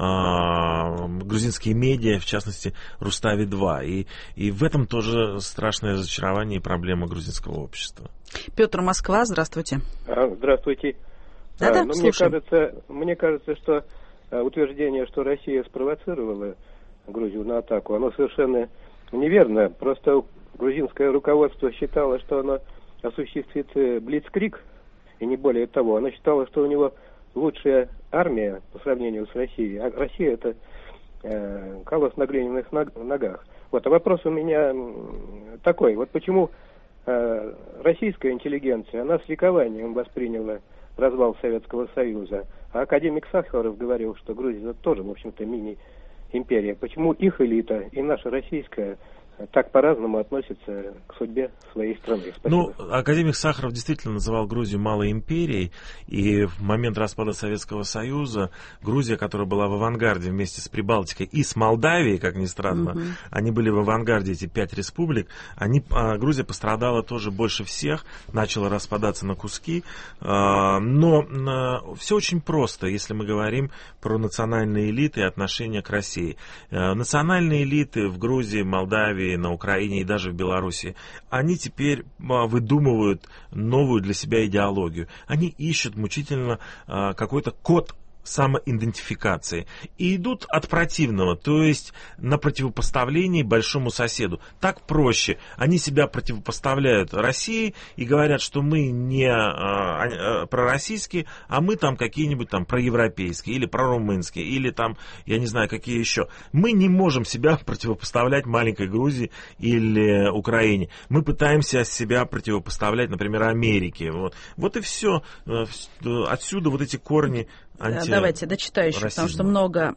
грузинские медиа, в частности, Рустави два. И, и в этом тоже страшное разочарование и проблема грузинского общества. Петр, Москва, здравствуйте. Здравствуйте. Да-да, а, ну, мне кажется, мне кажется, что утверждение, что Россия спровоцировала Грузию на атаку, оно совершенно неверно. Просто грузинское руководство считало, что оно осуществит блицкриг, и не более того. Оно считало, что у него лучшая армия по сравнению с Россией. А Россия — это э, колосс на глиняных ногах. Вот, а вопрос у меня такой. Вот почему э, российская интеллигенция, она с ликованием восприняла развал Советского Союза, а академик Сахаров говорил, что Грузия тоже, в общем-то, мини-империя. Почему их элита и наша российская так по-разному относятся к судьбе своей страны? Спасибо. Ну, академик Сахаров действительно называл Грузию малой империей, и в момент распада Советского Союза Грузия, которая была в авангарде вместе с Прибалтикой и с Молдавией, как ни странно, угу. они были в авангарде, эти пять республик, они, а, Грузия пострадала тоже больше всех, начала распадаться на куски, а, но а, все очень просто, если мы говорим про национальные элиты и отношения к России. А, национальные элиты в Грузии, Молдавии, на Украине и даже в Беларуси, они теперь выдумывают новую для себя идеологию. Они ищут мучительно какой-то код самоидентификации и идут от противного, то есть на противопоставлении большому соседу. Так проще. Они себя противопоставляют России и говорят, что мы не а, а, пророссийские, а мы там какие-нибудь там проевропейские или прорумынские, или там, я не знаю, какие еще. Мы не можем себя противопоставлять маленькой Грузии или Украине. Мы пытаемся себя противопоставлять, например, Америке. Вот, вот и все. Отсюда вот эти корни анти... Давайте дочитаю еще, потому что много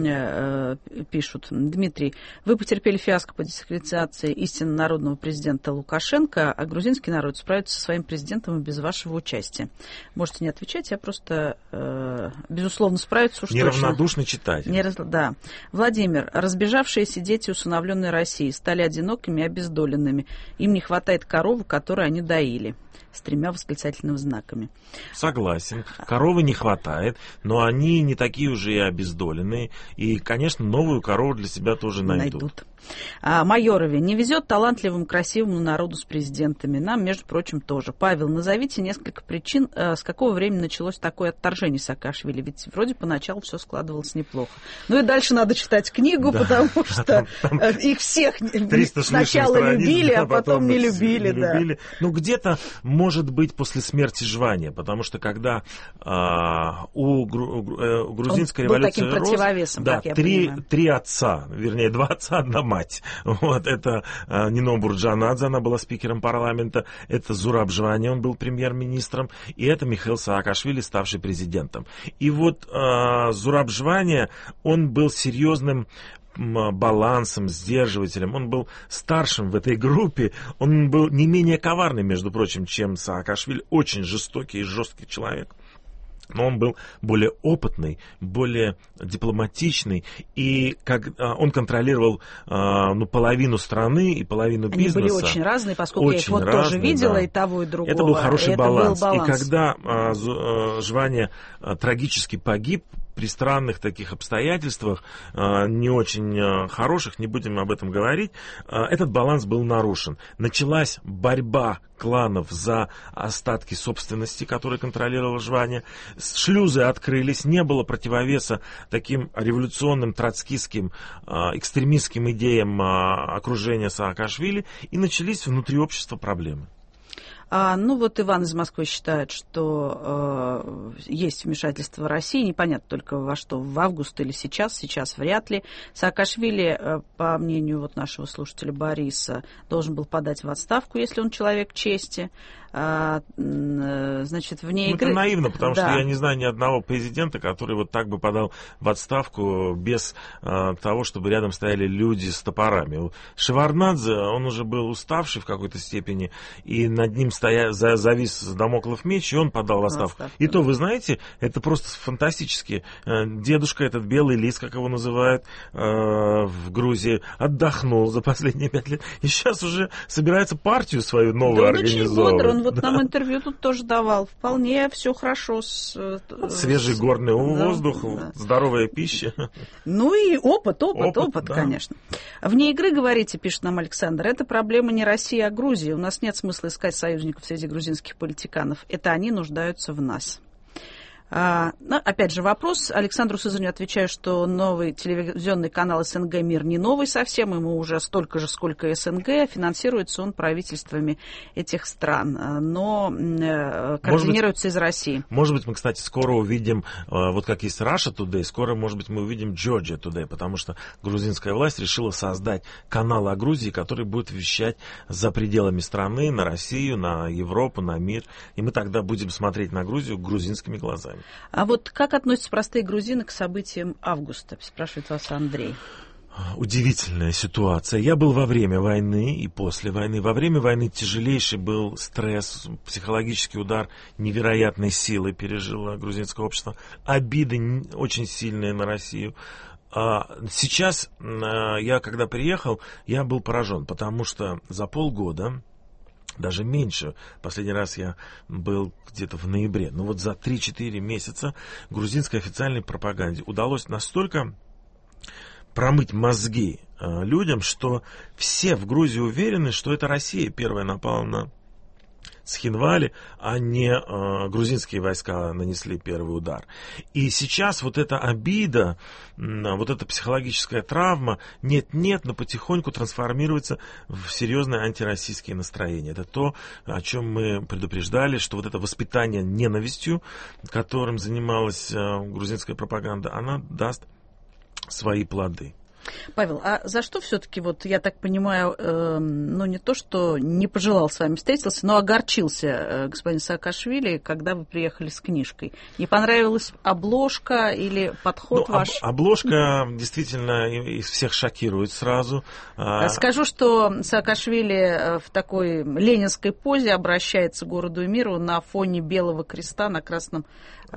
э, пишут. Дмитрий, вы потерпели фиаско по дискредитации истинно народного президента Лукашенко, а грузинский народ справится со своим президентом и без вашего участия. Можете не отвечать, я просто, э, безусловно, справиться уж точно. Неравнодушный читатель. Не раз... Да. Владимир, разбежавшиеся дети усыновленной России стали одинокими и обездоленными. Им не хватает коровы, которую они доили. С тремя восклицательными знаками. Согласен. Коровы не хватает, но они не такие уже и обездоленные. И, конечно, новую корову для себя тоже найдут. найдут. А, Майорове, не везет талантливому, красивому народу с президентами. Нам, между прочим, тоже. Павел, назовите несколько причин, с какого времени началось такое отторжение Саакашвили. Ведь вроде поначалу все складывалось неплохо. Ну и дальше надо читать книгу, да, потому что там, там их всех сначала любили, а потом не любили. Не да. любили. Ну, где-то, может быть, после смерти Жвания, потому что когда а, у, гру, у грузинской Он революции был таким противовесом, да, как я три, понимаю. Три отца, вернее, два отца, одна мать. Вот, это а, Нино Бурджанадзе, она была спикером парламента, это Зураб Жвания, он был премьер-министром, и это Михаил Саакашвили, ставший президентом. И вот а, Зураб Жвания, он был серьезным балансом, сдерживателем. Он был старшим в этой группе. Он был не менее коварный, между прочим, чем Саакашвили. Очень жестокий и жесткий человек. Но он был более опытный, более дипломатичный, и как, а, он контролировал а, ну, половину страны и половину Они бизнеса. Они были очень разные, поскольку очень я их вот разные, тоже видела, да. и того, и другого. Это был хороший Это баланс. Был баланс. И когда а, Жвания а, трагически погиб, при странных таких обстоятельствах, не очень хороших, не будем об этом говорить, этот баланс был нарушен. Началась борьба кланов за остатки собственности, которые контролировал Жвания. Шлюзы открылись, не было противовеса таким революционным, троцкистским, экстремистским идеям окружения Саакашвили, и начались внутри общества проблемы. А, ну вот Иван из Москвы считает, что э, есть вмешательство России, непонятно только во что, в август или сейчас, сейчас вряд ли. Саакашвили, э, по мнению вот нашего слушателя Бориса, должен был подать в отставку, если он человек чести. А, э, значит, вне ну, игры... Это наивно, потому да. что я не знаю ни одного президента, который вот так бы подал в отставку без э, того, чтобы рядом стояли люди с топорами. Шеварднадзе, он уже был уставший в какой-то степени, и над ним стоя, за, завис дамоклов меч, и он подал в отставку. отставку. И то, вы знаете, это просто фантастически. Дедушка, этот белый лис, как его называют э, в Грузии, отдохнул за последние пять лет, и сейчас уже собирается партию свою новую да, организовывать. Он вот да. нам интервью тут тоже давал. Вполне все хорошо. С, Свежий с... горный да, воздух, да. здоровая пища. Ну и опыт, опыт, опыт, опыт да. конечно. Вне игры, говорите, пишет нам Александр, это проблема не России, а Грузии. У нас нет смысла искать союзников среди грузинских политиканов. Это они нуждаются в нас. А, ну, опять же, вопрос. Александру Сызраню отвечаю, что новый телевизионный канал СНГ «Мир» не новый совсем, ему уже столько же, сколько СНГ. Финансируется он правительствами этих стран, но э, координируется быть, из России. Может быть, мы, кстати, скоро увидим, э, вот как есть Russia Today, скоро, может быть, мы увидим Georgia Today, потому что грузинская власть решила создать канал о Грузии, который будет вещать за пределами страны, на Россию, на Европу, на мир. И мы тогда будем смотреть на Грузию грузинскими глазами. А вот как относятся простые грузины к событиям августа, спрашивает вас Андрей. Удивительная ситуация. Я был во время войны и после войны. Во время войны тяжелейший был стресс, психологический удар невероятной силы пережило грузинское общество. Обиды очень сильные на Россию. Сейчас я, когда приехал, я был поражен, потому что за полгода, даже меньше, последний раз я был где-то в ноябре, но вот за три-четыре месяца грузинской официальной пропаганде удалось настолько промыть мозги э, людям, что все в Грузии уверены, что это Россия первая напала на Схинвали, а не э, грузинские войска нанесли первый удар. И сейчас вот эта обида, э, вот эта психологическая травма, нет-нет, но потихоньку трансформируется в серьезное антироссийские настроения. Это то, о чем мы предупреждали, что вот это воспитание ненавистью, которым занималась э, грузинская пропаганда, она даст свои плоды. Павел, а за что все-таки, вот я так понимаю, э, ну не то, что не пожелал с вами встретиться, но огорчился э, господин Саакашвили, когда вы приехали с книжкой? Не понравилась обложка или подход ну, ваш? Об, обложка действительно из всех шокирует сразу. Скажу, что Саакашвили в такой ленинской позе обращается к городу и миру на фоне белого креста на красном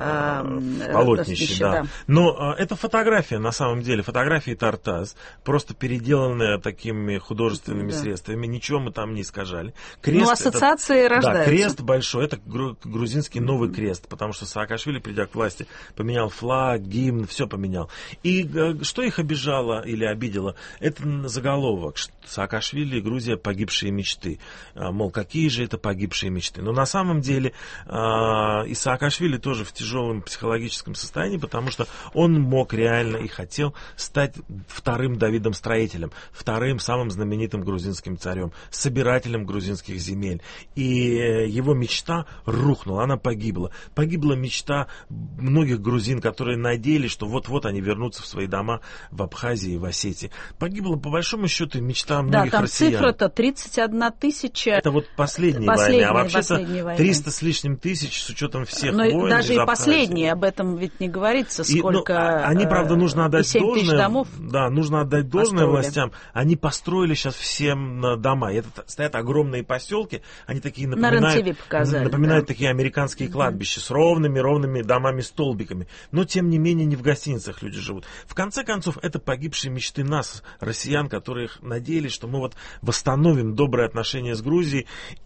э, полотнище. Да. Да. Но э, это фотография, на самом деле, фотографии Тартас, просто переделанная такими художественными да. средствами, ничего мы там не искажали. Крест, ну, ассоциации это, рождаются. Да, крест большой, это грузинский новый крест, потому что Саакашвили, придя к власти, поменял флаг, гимн, все поменял. И э, что их обижало или обидело? Это заголовок, что Саакашвили, Грузия, погибшие мечты. Э, мол, какие же это погибшие мечты? Но на самом деле э, и Саакашвили тоже в тяжелом психологическом состоянии, потому что он мог реально и хотел стать вторым Давидом Строителем, вторым самым знаменитым грузинским царем, собирателем грузинских земель. И его мечта рухнула, она погибла. Погибла мечта многих грузин, которые надеялись, что вот-вот они вернутся в свои дома в Абхазии и в Осетии. Погибла, по большому счету, мечта многих да, там россиян. Цифра-то тридцать одна тысяча. Это вот последняя, последняя война, а вообще-то триста с лишним тысяч с учетом всех но войн. Даже и последние, об этом ведь не говорится, сколько... И, ну, они, правда, нужно отдать должное. Домов да, нужно отдать должное построили. властям. Они построили сейчас всем дома. И это, стоят огромные поселки, они такие напоминают, показали, напоминают да. такие американские кладбища с ровными-ровными домами-столбиками. Но, тем не менее, не в гостиницах люди живут. В конце концов, это погибшие мечты нас, россиян, которые надеялись, что мы вот восстановим добрые отношения с Грузией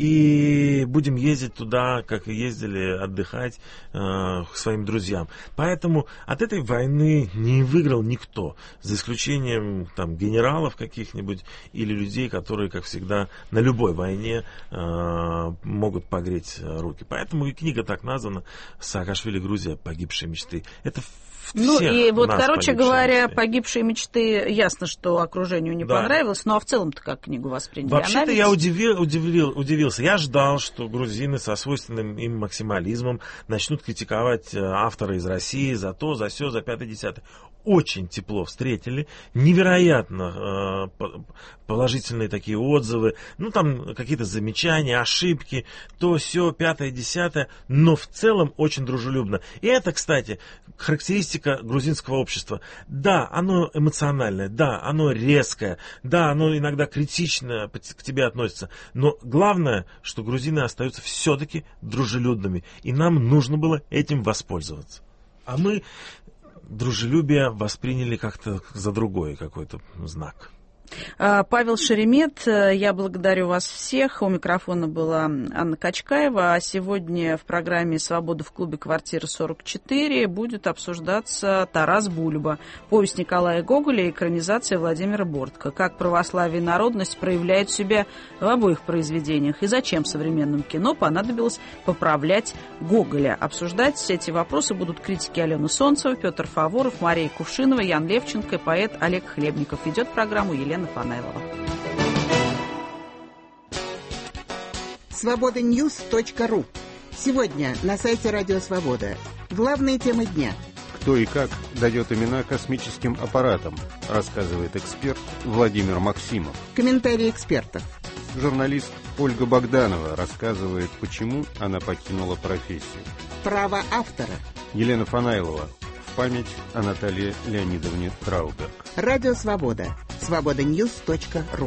и будем ездить туда, как и ездили отдыхать э, к своим друзьям. Поэтому от этой войны не выиграл никто, за исключением там, генералов каких-нибудь или людей, которые, как всегда, на любой войне э, могут погреть руки. Поэтому и книга так названа «Саакашвили, Грузия. Погибшие мечты». Это ну и вот, короче говоря, мечты. погибшие мечты, ясно, что окружению не да. понравилось, ну а в целом-то как книгу восприняли? Вообще-то ведь... я удивил, удивил, удивился. Я ждал, что грузины со свойственным им максимализмом начнут критиковать автора из России за то, за сё, за пятое, десятое. Очень тепло встретили, невероятно э, положительные такие отзывы, ну там какие-то замечания, ошибки, то сё, пятое, десятое, но в целом очень дружелюбно. И это, кстати, характеристика грузинского общества. Да, оно эмоциональное, да, оно резкое, да, оно иногда критично к тебе относится, но главное, что грузины остаются все-таки дружелюбными, и нам нужно было этим воспользоваться. А мы дружелюбие восприняли как-то за другой какой-то знак. Павел Шеремет, я благодарю вас всех. У микрофона была Анна Качкаева. А сегодня в программе «Свобода в клубе Квартира сорок четыре» будет обсуждаться Тарас Бульба, повесть Николая Гоголя и экранизация Владимира Бортко. Как православие и народность проявляют себя в обоих произведениях и зачем современному кино понадобилось поправлять Гоголя. Обсуждать эти вопросы будут критики Алена Солнцева, Петр Фаворов, Мария Кувшинова, Ян Левченко и поэт Олег Хлебников. Ведет программу Елена Фанайлова. свобода ньюс точка ру. Сегодня на сайте Радио Свобода. Главные темы дня. Кто и как дает имена космическим аппаратам, рассказывает эксперт Владимир Максимов. Комментарии экспертов. Журналист Ольга Богданова рассказывает, почему она покинула профессию. Право автора. Елена Фанайлова. В память о Наталье Леонидовне Трауберг. Радио Свобода. свобода ньюс точка ру.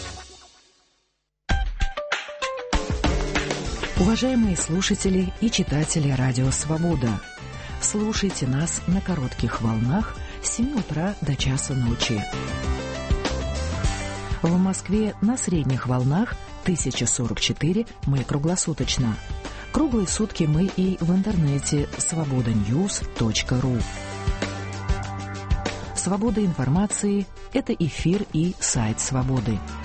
Уважаемые слушатели и читатели Радио Свобода, слушайте нас на коротких волнах с семи утра до часа ночи. В Москве на средних волнах тысяча сорок четыре мы круглосуточно. Круглые сутки мы и в интернете свобода ньюс точка ру. Свобода информации – это эфир и сайт Свободы.